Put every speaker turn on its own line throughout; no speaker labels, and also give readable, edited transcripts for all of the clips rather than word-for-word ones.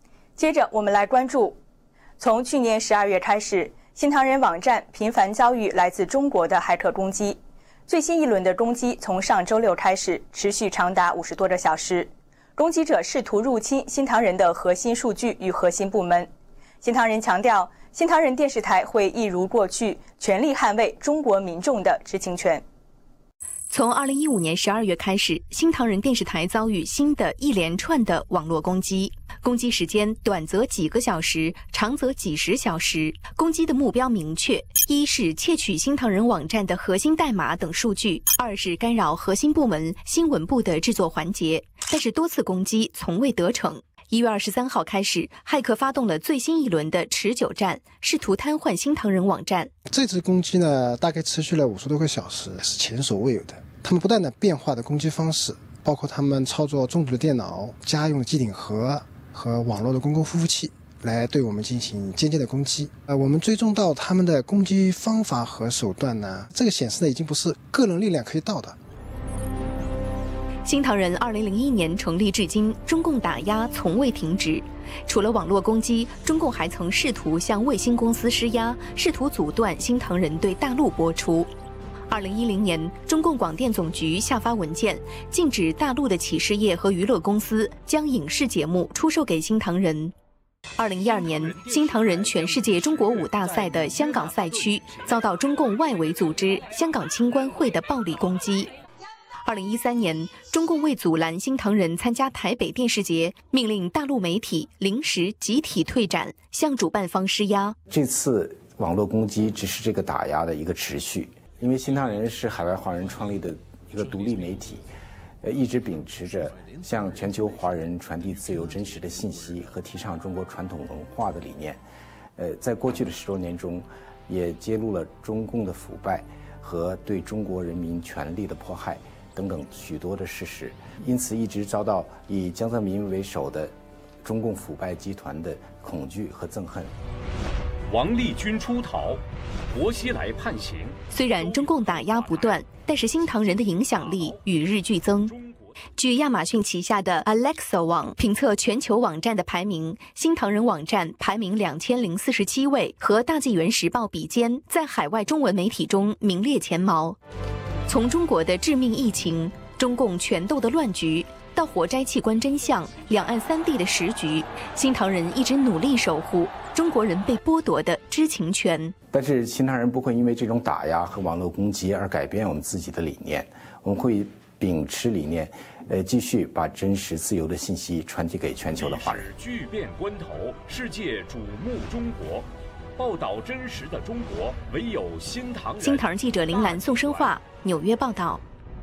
接着我们来关注，从去年12月开始，新唐人网站频繁遭遇来自中国的骇客攻击。最新一轮的攻击从上周六开始，持续长达50多个小时。攻击者试图入侵新唐人的核心数据与核心部门。新唐人强调，新唐人电视台会一如过去，全力捍卫中国民众的知情权。
从2015年12月开始，新唐人电视台遭遇新的一连串的网络攻击，攻击时间短则几个小时，长则几十小时。攻击的目标明确：一是窃取新唐人网站的核心代码等数据；二是干扰核心部门新闻部的制作环节。但是多次攻击从未得逞。1月23号开始，骇客发动了最新一轮的持久战，试图瘫痪新唐人网站。
这次攻击呢，大概持续了50多个小时，是前所未有的。他们不断的变化的攻击方式，包括他们操作中古的电脑、家用的机顶盒和网络的公共服务器，来对我们进行间接的攻击。我们追踪到他们的攻击方法和手段呢，这个显示呢，已经不是个人力量可以到的。
新唐人2001年成立至今，中共打压从未停止。除了网络攻击，中共还曾试图向卫星公司施压，试图阻断新唐人对大陆播出。2010年，中共广电总局下发文件，禁止大陆的企事业和娱乐公司将影视节目出售给新唐人。2012年，新唐人全世界中国舞大赛的香港赛区遭到中共外围组织香港青关会的暴力攻击。2013年，中共为阻拦新唐人参加台北电视节，命令大陆媒体临时集体退展，向主办方施压。
这次网络攻击只是这个打压的一个持续，因为新唐人是海外华人创立的一个独立媒体，一直秉持着向全球华人传递自由真实的信息和提倡中国传统文化的理念。在过去的10多年中，也揭露了中共的腐败和对中国人民权利的迫害等等许多的事实，因此一直遭到以江泽民为首的中共腐败集团的恐惧和憎恨。
王立军出逃，薄熙来判刑。
虽然中共打压不断，但是新唐人的影响力与日俱增。据亚马逊旗下的 Alexa 网评测全球网站的排名，新唐人网站排名2047位，和大纪元时报比肩，在海外中文媒体中名列前茅。从中国的致命疫情、中共权斗的乱局，到火灾器官真相、两岸三地的时局，新唐人一直努力守护中国人被剥夺的知情权。
但是新唐人不会因为这种打压和网络攻击而改变我们自己的理念，我们会秉持理念，继续把真实自由的信息传递给全球的华人。
巨变关头，世界瞩目中国。报道真实的中国，唯有新唐人。
新唐人记者林兰、宋生化，纽约报道。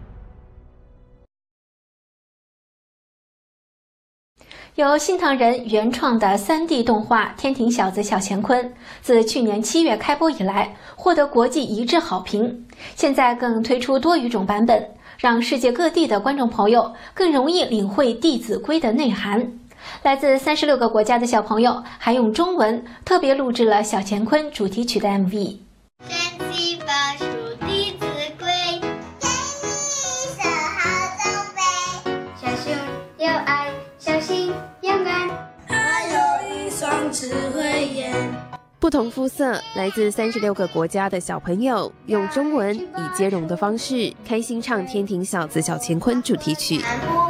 由新唐人原创的3D 动画《天庭小子小乾坤》，自去年7月开播以来，获得国际一致好评。现在更推出多语种版本，让世界各地的观众朋友更容易领会《弟子规》的内涵。来自36个国家的小朋友还用中文特别录制了《小乾坤》主题曲的 MV。
珍惜把书弟子规，给你一手好装备。小熊有爱，小心勇敢，还有一双智慧眼。
不同肤色，来自36个国家的小朋友，用中文以接龙的方式，开心唱《天庭小子小乾坤》主题曲。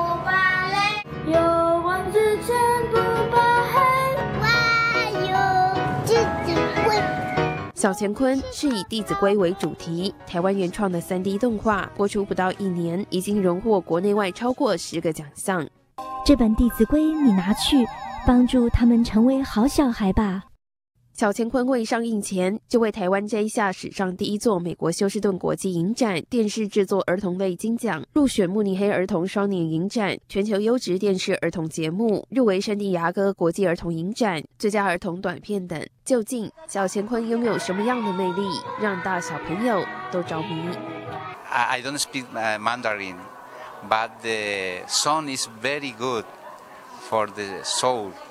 小乾坤是以《弟子规》为主题，台湾原创的3D 动画，播出不到1年，已经荣获国内外超过10个奖项。
这本《弟子规》你拿去，帮助他们成为好小孩吧。
小乾坤未上映前，就为台湾摘下史上第1座美国休斯顿国际影展电视制作儿童类金奖，入选慕尼黑儿童双年影展全球优质电视儿童节目，入围圣地牙哥国际儿童影展最佳儿童短片等。究竟小乾坤拥有什么样的魅力，让大小朋友都着迷？
I don't speak Mandarin, but the song is very good for the soul.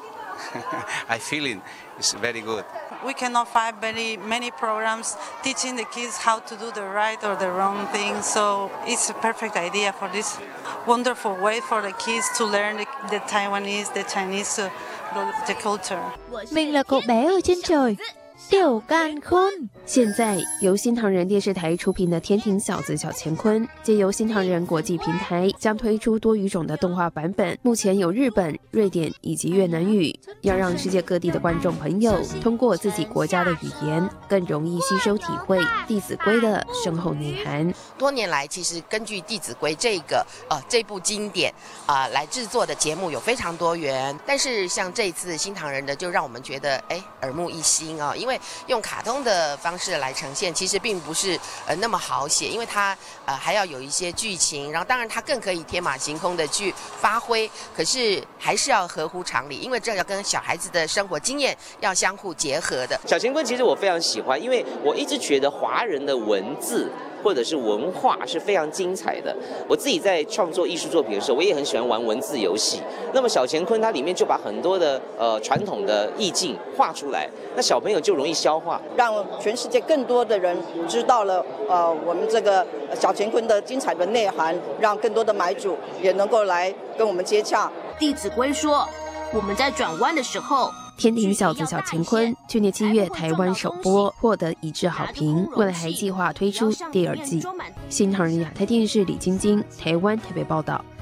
I feeling it's very good.
We cannot find many programs teaching the kids how to do the right or the wrong thing. So it's a perfect idea for this wonderful way for the kids to learn the Taiwanese, the Chinese, the culture.
Mình là cậu bé ở trên trời. Tiểu干坤。
现在由新唐人电视台出品的《天庭小子小乾坤》，借由新唐人国际平台将推出多语种的动画版本，目前有日本、瑞典以及越南语，要让世界各地的观众朋友通过自己国家的语言，更容易吸收体会《弟子规》的深厚内涵。
多年来，其实根据《弟子规》这部经典来制作的节目有非常多元，但是像这一次新唐人的，就让我们觉得耳目一新啊，因为用卡通的方式来呈现，其实并不是那么好写，因为它还要有一些剧情，然后当然它更可以天马行空的去发挥，可是还是要合乎常理，因为这要跟小孩子的生活经验要相互结合的。
小乾坤其实我非常喜欢，因为我一直觉得华人的文字或者是文化是非常精彩的。我自己在创作艺术作品的时候，我也很喜欢玩文字游戏。那么小乾坤它里面就把很多的传统的意境画出来，那小朋友就容易消化，
让全世界更多的人知道了我们这个小乾坤的精彩的内涵，让更多的买主也能够来跟我们接洽。
弟子规说，我们在转弯的时候。
天庭小子小乾坤去年7月台湾首播，获得一致好评，未来还计划推出第2季。新唐人亚太电视李晶晶台湾台北报道。